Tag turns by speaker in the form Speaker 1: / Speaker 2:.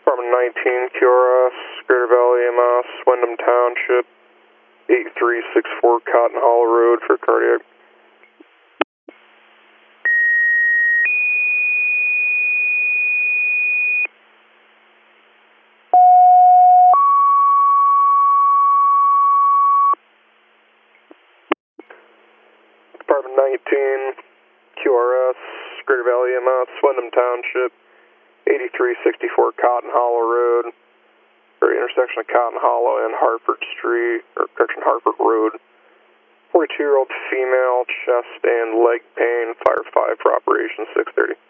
Speaker 1: Department 19, QRS, Greater Valley EMS, Wyndham Township, 8364 Cotton Hollow Road for cardiac. Department 19, QRS, Greater Valley EMS, Wyndham Township, 8364 Cotton Hollow Road, or intersection of Cotton Hollow and Hartford Street, or correction, Hartford Road. 42-year-old female, chest and leg pain, fire 5 for operation 630.